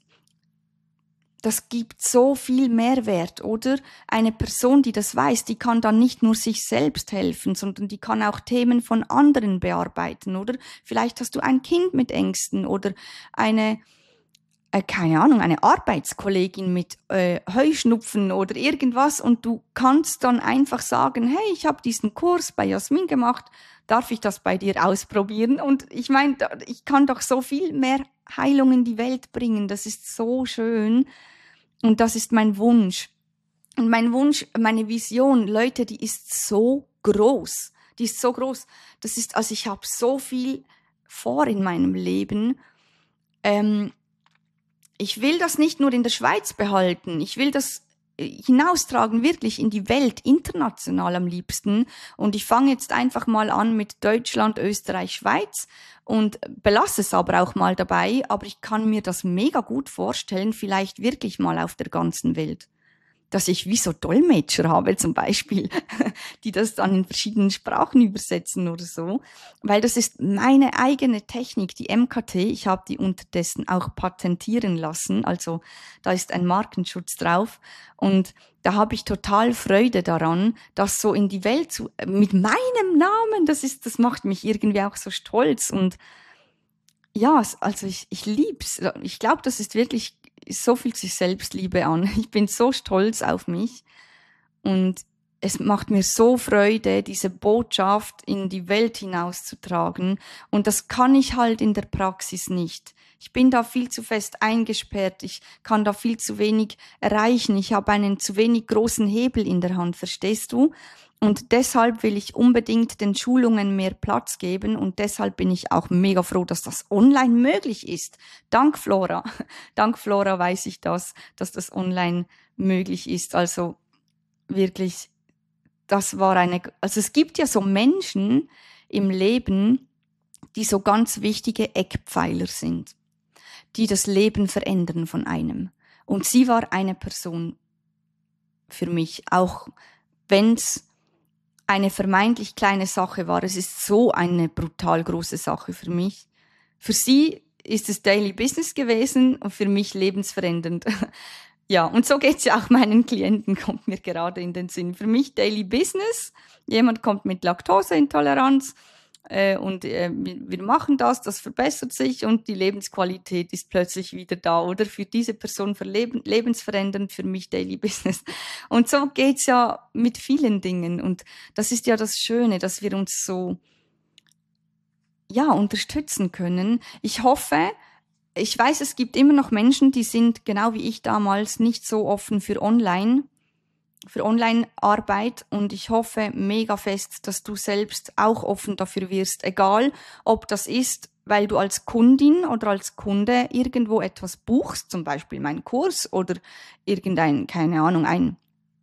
das gibt so viel Mehrwert, oder? Eine Person, die das weiß, die kann dann nicht nur sich selbst helfen, sondern die kann auch Themen von anderen bearbeiten, oder? Vielleicht hast du ein Kind mit Ängsten oder eine Äh, keine Ahnung, eine Arbeitskollegin mit äh, Heuschnupfen oder irgendwas und du kannst dann einfach sagen, hey, ich habe diesen Kurs bei Jasmin gemacht, darf ich das bei dir ausprobieren? Und ich meine, ich kann doch so viel mehr Heilung in die Welt bringen, das ist so schön und das ist mein Wunsch. Und mein Wunsch, meine Vision, Leute, die ist so groß, die ist so groß. Das ist, also ich habe so viel vor in meinem Leben. Ähm, Ich will das nicht nur in der Schweiz behalten, ich will das hinaustragen, wirklich in die Welt, international am liebsten. Und ich fange jetzt einfach mal an mit Deutschland, Österreich, Schweiz und belasse es aber auch mal dabei. Aber ich kann mir das mega gut vorstellen, vielleicht wirklich mal auf der ganzen Welt. Dass ich wie so Dolmetscher habe zum Beispiel, die das dann in verschiedenen Sprachen übersetzen oder so. Weil das ist meine eigene Technik, die M K T. Ich habe die unterdessen auch patentieren lassen. Also da ist ein Markenschutz drauf. Und da habe ich total Freude daran, das so in die Welt zu, mit meinem Namen, das ist, das macht mich irgendwie auch so stolz. Und ja, also ich, ich lieb's. Ich glaube, das ist wirklich so viel sich Selbstliebe an. Ich bin so stolz auf mich und es macht mir so Freude, diese Botschaft in die Welt hinauszutragen. Und das kann ich halt in der Praxis nicht. Ich bin da viel zu fest eingesperrt. Ich kann da viel zu wenig erreichen. Ich habe einen zu wenig großen Hebel in der Hand, verstehst du? Und deshalb will ich unbedingt den Schulungen mehr Platz geben. Und deshalb bin ich auch mega froh, dass das online möglich ist. Dank Flora. Dank Flora weiß ich das, dass das online möglich ist. Also wirklich, das war eine, also es gibt ja so Menschen im Leben, die so ganz wichtige Eckpfeiler sind, die das Leben verändern von einem. Und sie war eine Person für mich, auch wenn es eine vermeintlich kleine Sache war. Es ist so eine brutal große Sache für mich. Für sie ist es Daily Business gewesen und für mich lebensverändernd. Ja, und so geht's ja auch meinen Klienten, kommt mir gerade in den Sinn. Für mich Daily Business, jemand kommt mit Laktoseintoleranz äh, und äh, wir machen das, das verbessert sich und die Lebensqualität ist plötzlich wieder da. Oder für diese Person für Leben, lebensverändernd, für mich Daily Business. Und so geht's ja mit vielen Dingen. Und das ist ja das Schöne, dass wir uns so ja unterstützen können. Ich hoffe, ich weiß, es gibt immer noch Menschen, die sind, genau wie ich damals, nicht so offen für Online, für Online-Arbeit. Und ich hoffe mega fest, dass du selbst auch offen dafür wirst. Egal, ob das ist, weil du als Kundin oder als Kunde irgendwo etwas buchst, zum Beispiel meinen Kurs oder irgendein, keine Ahnung, ein,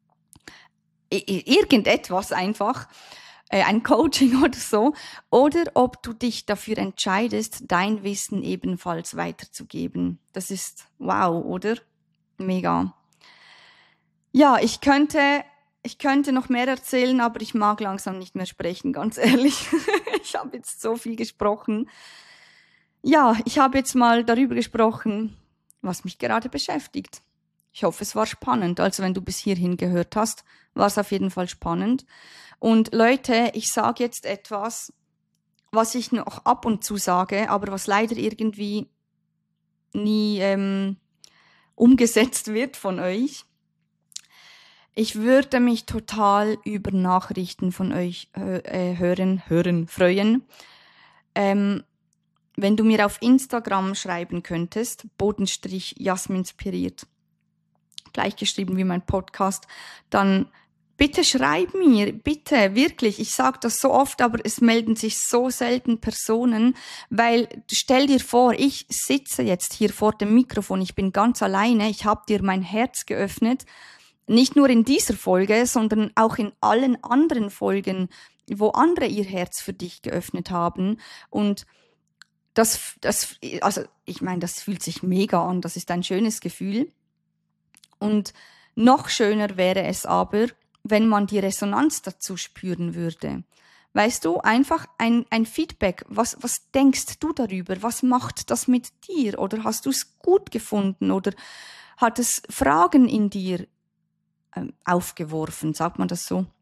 irgendetwas einfach, ein Coaching oder so, oder ob du dich dafür entscheidest, dein Wissen ebenfalls weiterzugeben. Das ist wow, oder? Mega. Ja, ich könnte, ich könnte noch mehr erzählen, aber ich mag langsam nicht mehr sprechen, ganz ehrlich. Ich habe jetzt so viel gesprochen. Ja, ich habe jetzt mal darüber gesprochen, was mich gerade beschäftigt. Ich hoffe, es war spannend. Also wenn du bis hierhin gehört hast, war es auf jeden Fall spannend. Und Leute, ich sage jetzt etwas, was ich noch ab und zu sage, aber was leider irgendwie nie ähm, umgesetzt wird von euch. Ich würde mich total über Nachrichten von euch äh, hören, hören, freuen. Ähm, wenn du mir auf Instagram schreiben könntest, Bodenstrich Jasminspiriert, gleichgeschrieben wie mein Podcast, dann bitte schreib mir, bitte, wirklich. Ich sage das so oft, aber es melden sich so selten Personen, weil stell dir vor, ich sitze jetzt hier vor dem Mikrofon, ich bin ganz alleine, ich habe dir mein Herz geöffnet, nicht nur in dieser Folge, sondern auch in allen anderen Folgen, wo andere ihr Herz für dich geöffnet haben. Und das, das, also ich meine, das fühlt sich mega an, das ist ein schönes Gefühl. Und noch schöner wäre es aber, wenn man die Resonanz dazu spüren würde. Weißt du, einfach ein, ein Feedback. Was, was denkst du darüber? Was macht das mit dir? Oder hast du es gut gefunden? Oder hat es Fragen in dir ähm, aufgeworfen? Sagt man das so?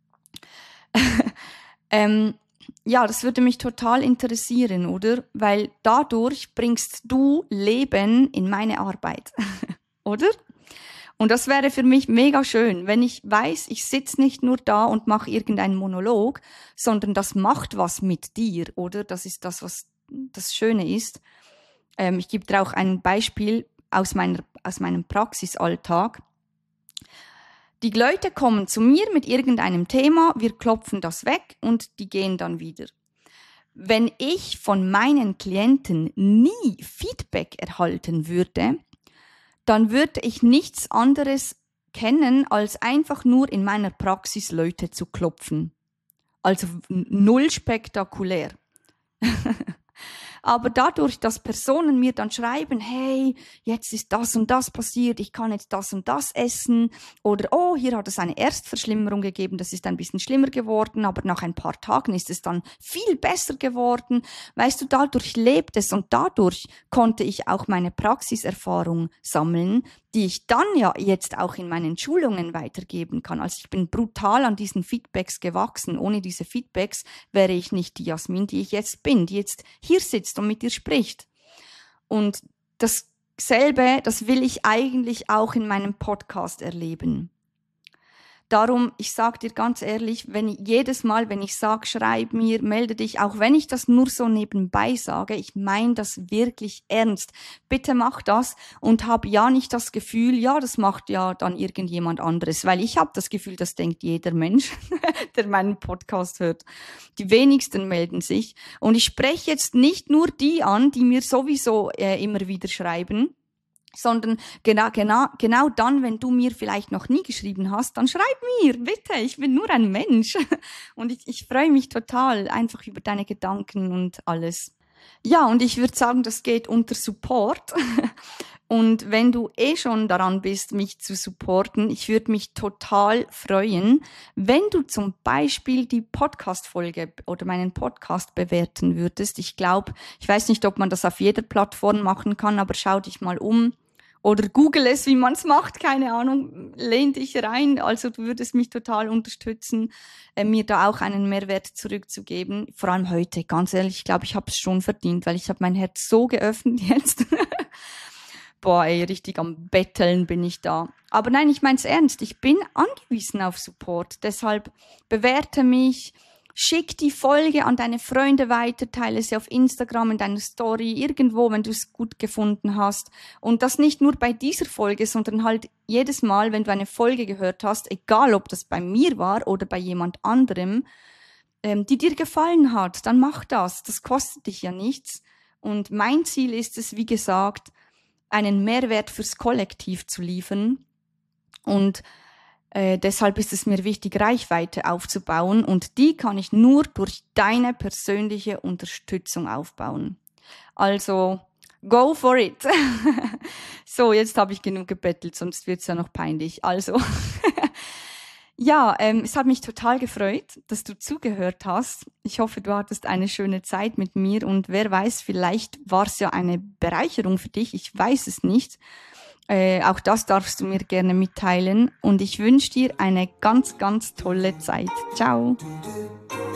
ähm, ja, das würde mich total interessieren, oder? Weil dadurch bringst du Leben in meine Arbeit. Oder? Und das wäre für mich mega schön, wenn ich weiß, ich sitze nicht nur da und mache irgendeinen Monolog, sondern das macht was mit dir, oder? Das ist das, was das Schöne ist. Ähm, ich gebe dir auch ein Beispiel aus, meiner, aus meinem Praxisalltag. Die Leute kommen zu mir mit irgendeinem Thema, wir klopfen das weg und die gehen dann wieder. Wenn ich von meinen Klienten nie Feedback erhalten würde, dann würde ich nichts anderes kennen, als einfach nur in meiner Praxis Leute zu klopfen. Also null spektakulär. Aber dadurch, dass Personen mir dann schreiben, hey, jetzt ist das und das passiert, ich kann jetzt das und das essen, oder oh, hier hat es eine Erstverschlimmerung gegeben, das ist ein bisschen schlimmer geworden, aber nach ein paar Tagen ist es dann viel besser geworden. Weißt du, dadurch lebt es und dadurch konnte ich auch meine Praxiserfahrung sammeln, die ich dann ja jetzt auch in meinen Schulungen weitergeben kann. Also ich bin brutal an diesen Feedbacks gewachsen. Ohne diese Feedbacks wäre ich nicht die Jasmin, die ich jetzt bin, die jetzt hier sitzt und mit dir spricht. Und dasselbe, das will ich eigentlich auch in meinem Podcast erleben. darum, ich sag dir ganz ehrlich, wenn jedes Mal, wenn ich sag, schreib mir, melde dich, auch wenn ich das nur so nebenbei sage, ich meine das wirklich ernst. Bitte mach das und hab ja nicht das Gefühl, ja, das macht ja dann irgendjemand anderes, weil ich habe das Gefühl, das denkt jeder Mensch, der meinen Podcast hört. Die wenigsten melden sich und ich spreche jetzt nicht nur die an, die mir sowieso äh, immer wieder schreiben, sondern genau, genau, genau dann, wenn du mir vielleicht noch nie geschrieben hast, dann schreib mir, bitte, ich bin nur ein Mensch. Und ich, ich freue mich total einfach über deine Gedanken und alles. Ja, und ich würde sagen, das geht unter Support. Und wenn du eh schon daran bist, mich zu supporten, ich würde mich total freuen, wenn du zum Beispiel die Podcast-Folge oder meinen Podcast bewerten würdest. Ich glaube, ich weiß nicht, ob man das auf jeder Plattform machen kann, aber schau dich mal um. Oder google es, wie man es macht, keine Ahnung, lehn dich rein. Also du würdest mich total unterstützen, äh, mir da auch einen Mehrwert zurückzugeben. Vor allem heute, ganz ehrlich, ich glaube, ich habe es schon verdient, weil ich habe mein Herz so geöffnet jetzt. Boah, ey, richtig am Betteln bin ich da. Aber nein, ich mein's ernst, ich bin angewiesen auf Support. Deshalb bewerte mich, schick die Folge an deine Freunde weiter, teile sie auf Instagram, in deiner Story, irgendwo, wenn du es gut gefunden hast. Und das nicht nur bei dieser Folge, sondern halt jedes Mal, wenn du eine Folge gehört hast, egal ob das bei mir war oder bei jemand anderem, ähm, die dir gefallen hat, dann mach das. Das kostet dich ja nichts. Und mein Ziel ist es, wie gesagt, einen Mehrwert fürs Kollektiv zu liefern. Und Äh, deshalb ist es mir wichtig, Reichweite aufzubauen und die kann ich nur durch deine persönliche Unterstützung aufbauen. Also, go for it! So, jetzt habe ich genug gebettelt, sonst wird's ja noch peinlich. Also, ja, ähm, es hat mich total gefreut, dass du zugehört hast. Ich hoffe, du hattest eine schöne Zeit mit mir und wer weiß, vielleicht war es ja eine Bereicherung für dich. Ich weiß es nicht. Äh, auch das darfst du mir gerne mitteilen und ich wünsche dir eine ganz, ganz tolle Zeit. Ciao!